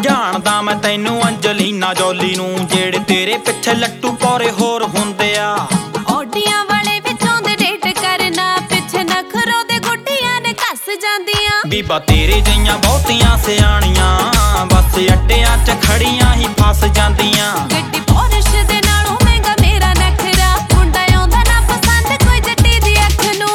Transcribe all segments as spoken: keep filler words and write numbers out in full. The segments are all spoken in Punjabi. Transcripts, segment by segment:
ਜਾਣਦਾ ਮੈਂ ਤੈਨੂੰ ਅੰਜਲੀਨਾ ਜੋਲੀ ਨੂੰ, ਜਿਹੜੇ ਤੇਰੇ ਪਿੱਛੇ ਲੱਟੂ ਪੌਰੇ ਹੋਰ ਹੁੰਦੇ ਆ। ਓਡੀਆਂ ਵਾਲੇ ਵਿੱਚੋਂ ਦੇ ਡੇਟ ਕਰਨਾ, ਪਿੱਛੇ ਨਖਰੋ ਦੇ ਗੁੱਡੀਆਂ ਨੇ ਕੱਸ ਜਾਂਦੀਆਂ। ਬੀਬਾ ਤੇਰੇ ਜਿਹੀਆਂ ਬਹੁਤੀਆਂ ਸਿਆਣੀਆਂ, ਬਸ ਅੱਡਿਆਂ 'ਚ ਖੜੀਆਂ ਹੀ ਫਸ ਜਾਂਦੀਆਂ। ਗੱਡੀ ਪੋਰਸ਼ ਦੇ ਨਾਲੋਂ ਮਹਿੰਗਾ ਮੇਰਾ ਨਖਰਾ, ਮੁੰਡਾ ਆਉਂਦਾ ਨਾ ਪਸੰਦ ਕੋਈ ਜੱਟੀ ਦੀ ਅੱਖ ਨੂੰ।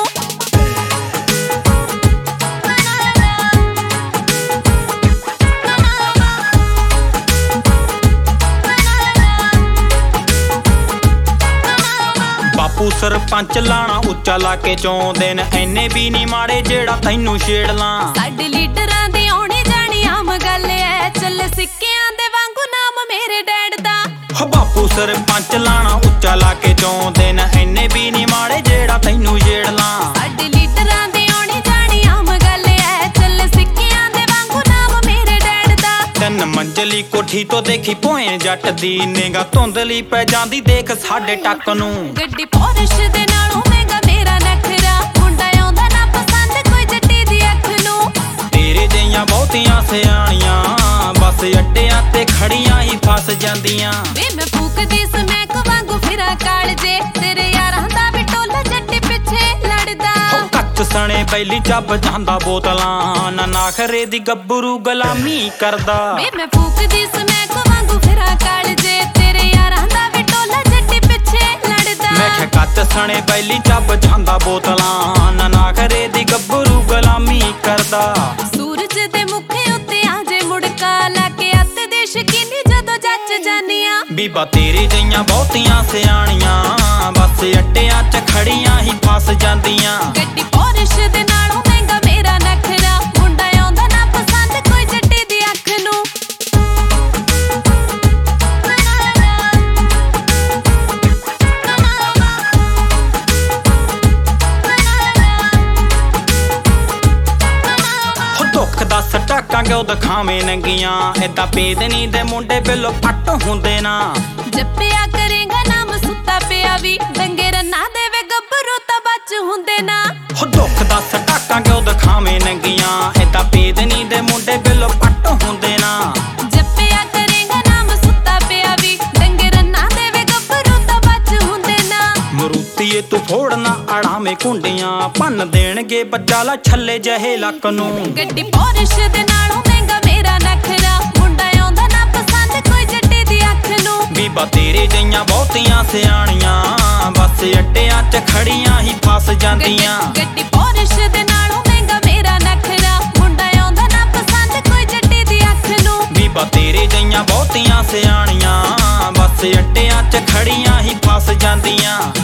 ਬਾਪੂ ਸਰਪੰਚ ਲਾਣਾ ਉੱਚਾ ਲਾ ਕੇ ਚਾਹੁੰਦੇ ਨੇ, ਐਨੇ ਵੀ ਨੀ ਮਾੜੇ ਜਿਹੜਾ ਤੈਨੂੰ ਛੇੜ ਲਾਂ। ਸਾਡੇ ਲੀਡਰਾਂ ਦੀ ਆਉਣੀ ਜਾਣੀ ਆਮ ਗੱਲ ਐ, ਚੱਲ ਸਿੱਕਿਆਂ ਦੇ ਵਾਂਗੂ ਨਾਮ ਮੇਰੇ ਡੈਡ ਦਾ। ਹੋ ਬਾਪੂ ਸਰਪੰਚ ਲਾਣਾ ਉੱਚਾ ਲਾ ਕੇ ਚਾਹੁੰਦੇ ਨੇ, ਐਨੇ ਵੀ ਨੀ ਮਾੜੇ ਜਿਹੜਾ ਤੈਨੂੰ ਛੇੜ ਲਾਂ। ਸਾਡੇ ਲੀਡਰਾਂ ਦੀ ਆਉਣੀ ਜਾਣੀ ਆਮ ਗੱਲ ਐ, ਚੱਲ ਸਿੱਕਿਆਂ ਦੇ ਵਾਂਗੂ ਨਾਮ ਮੇਰੇ ਡੈਡ ਦਾ। ਤਿੰਨ ਮੰਜ਼ਲੀ ਕੋਠੀ ਤੋਂ ਦੇਖੀ ਭੋਏ ਜੱਟ ਦੀ ਨਿਗਾਹ, ਧੁੰਦਲੀ ਪੈ ਜਾਂਦੀ ਦੇਖ ਸਾਡੇ ਟੱਕ ਨੂੰ। ਗੱਡੀ ਪੋਰਸ਼ ਦੇ ਨਾਲੋਂ ਮਹਿੰਗਾ ਮੇਰਾ ਨਖਰਾ, ਮੁੰਡਾ ਆਉਂਦਾ ਨਾ ਪਸੰਦ ਕੋਈ ਜੱਟੀ ਦੀ ਅੱਖ ਨੂੰ। ਤੇਰੇ ਜਿਹੀਆਂ ਬਹੁਤੀਆਂ ਸਿਆਣੀਆਂ, ਬਸ ਅੱਡਿਆਂ ਤੇ ਖੜੀਆਂ ਹੀ ਫਸ ਜਾਂਦੀਆਂ। ਵੇ ਮੈਂ ਫੂਕਦੀ ਸਮੈਕ ਵਾਂਗੂ ਫਿਰਾਂ ਕਾਲਜੇ, ਤੇਰੇ ਯਾਰਾਂ ਦਾ ਵੀ ਟੋਲਾ ਜੱਟੀ ਪਿੱਛੇ ਲੜਦਾ। ਕੱਚ ਸਣੇ ਪਹਿਲੀ ਚੱਬ ਜਾਂਦਾ ਬੋਤਲਾਂ, ਨਾ ਨਾਖਰੇ ਦੀ ਗੱਭਰੂ ਗੁਲਾਮੀ ਕਰਦਾ। ਵੇ ਮੈਂ ਫੂਕਦੀ ਸਮੈਕ ਵਾਂਗੂ ਫਿਰਾਂ ਕਾਲਜੇ, ਤੇਰੇ ਯਾਰਾਂ ਦਾ ਵੀ ਟੋਲਾ ਜੱਟੀ ਪਿੱਛੇ ਲੜਦਾ। ਮੈਂ ਕਿਹਾ ਕੱਚ ਸਣੇ ਪਹਿਲੀ ਚੱਬ ਜਾਂਦਾ ਬੋਤਲਾਂ, ਨਾ ਨਾਖਰੇ ਦੀ ਗੱਭਰੂ ਗੁਲਾਮੀ ਕਰਦਾ। ਸੂਰਜ ਦੇ ਮੁੱਖੇ ਉੱਤੇ ਆ ਜੇ ਮੁੜਕਾ ਲਾ ਕੇ ਅੱਤ ਦੇ ਸ਼ਕੀਨੀ ਜਦੋਂ ਜੱਚ ਜਾਨੀਆਂ। ਬੀਬਾ ਤੇਰੇ ਜਿਹੀਆਂ ਬਹੁਤੀਆਂ ਸਿਆਣੀਆਂ, ਬਸ ਅੱਡਿਆਂ 'ਚ ਖੜੀਆਂ ਹੀ ਫਸ ਜਾਂਦੀਆਂ। ਗੱਡੀ ਪੋਰਸ਼ ਦੇ ਨਾਲੋਂ ਮਹਿੰਗਾ ਮੇਰਾ ਨਖਰਾ, ਮੁੰਡਾ ਆਉਂਦਾ ਨਾ ਪਸੰਦ ਕੋਈ ਜੱਟੀ ਦੀ ਅੱਖ ਨੂੰ। ਦੁੱਖ ਦਾ ਸਟਾਕਾਂ ਕਿਉਂ ਦਿਖਾਵੇਂ ਨੰਗੀਆਂ, ਏਦਾਂ ਪੇਦਨੀ ਦੇ ਮੁੰਡੇ ਬਿੱਲੋ ਪੱਟ ਹੁੰਦੇ ਨਾ। ਜੱਪਿਆ ਕਰੇਗਾ ਨਾਮ ਸੁੱਤਾ ਪਿਆ ਵੀ, ਡੰਗੇ ਰੰਨਾ ਦੇ ਵੇ ਗੱਭਰੂ ਤਾਂ ਬਚ ਹੁੰਦੇ ਨਾ। ਹੋ ਦੁੱਖ ਦਾ ਸਟਾਕਾਂ ਕਿਉਂ ਦਿਖਾਵੇਂ ਨੰਗੀਆਂ, ਏਦਾਂ ਪੇਦਨੀ ਦੇ ਮੁੰਡੇ ਬਿੱਲੋ ਪੱਟ ਹੁੰਦੇ ਨਾ। ਜੱਪਿਆ ਕਰੇਗਾ ਨਾਮ ਸੁੱਤਾ ਪਿਆ ਵੀ, ਡੰਗੇ ਰੰਨਾ ਦੇ ਵੇ ਗੱਭਰੂ ਤਾਂ ਬਚ ਹੁੰਦੇ ਨਾ। ਮਰੂਤੀਏ ਤੂੰ ਫੋੜਨਾ ਅੜਾਵੇਂ ਕੁੰਡੀਆਂ, ਭੰਨ ਦੇਣਗੇ ਬੱਚਾ ਲਾ ਛੱਲੇ ਜਹੇ ਲੱਕ ਨੂੰ। ਗੱਡੀ ਪੋਰਸ਼ ਦੇ ਨਾਲੋਂ ਮਹਿੰਗਾ ਮੇਰਾ ਨਖਰਾ, ਮੁੰਡਾ ਆਉਂਦਾ ਨਾ ਪਸੰਦ ਕੋਈ ਜੱਟੀ ਦੀ ਅੱਖ ਨੂੰ। ਬੀਬਾ ਤੇਰੇ ਜਿਹੀਆਂ ਬਹੁਤੀਆਂ ਸਿਆਣੀਆਂ, ਬਸ ਅੱਡਿਆਂ 'ਚ ਖੜੀਆਂ ਹੀ ਫਸ ਜਾਂਦੀਆਂ। ਗੱਡੀ ਪੋਰਸ਼ ਦੇ ਨਾਲੋਂ ਮਹਿੰਗਾ ਮੇਰਾ ਨਖਰਾ, ਮੁੰਡਾ ਆਉਂਦਾ ਨਾ ਪਸੰਦ ਕੋਈ ਜੱਟੀ ਦੀ ਅੱਖ ਨੂੰ। ਬੀਬਾ ਤੇਰੇ ਜਿਹੀਆਂ ਬਹੁਤੀਆਂ ਸਿਆਣੀਆਂ, ਬਸ ਅੱਡਿਆਂ 'ਚ ਖੜੀਆਂ ਹੀ ਫਸ ਜਾਂਦੀਆਂ।